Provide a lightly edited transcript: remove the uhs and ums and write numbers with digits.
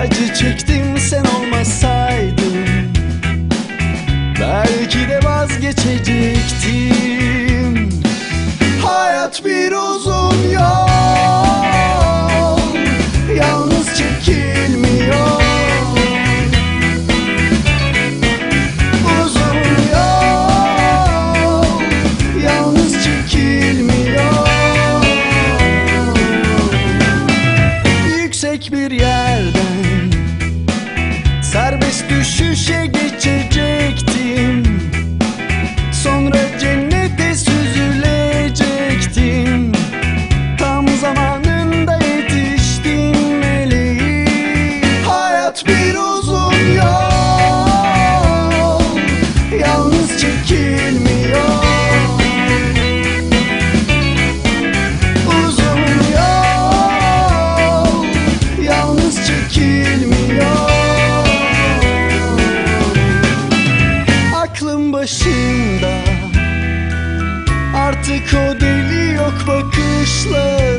Acı çektim sen olmasaydın, belki de vazgeçecektim. Hayat bir uzun yol, yalnız çekilmiyor. Uzun yol, yalnız çekilmiyor. Yüksek bir yerden serbest düşüşe geçecektim. Sonra cennete süzülecektim. Tam zamanında yetiştim meleğim. Hayat bir uzun yol, yalnız çekilmiyor. Uzun yol, yalnız çekilmiyor. Aklım başımda, artık o deli yok bakışları.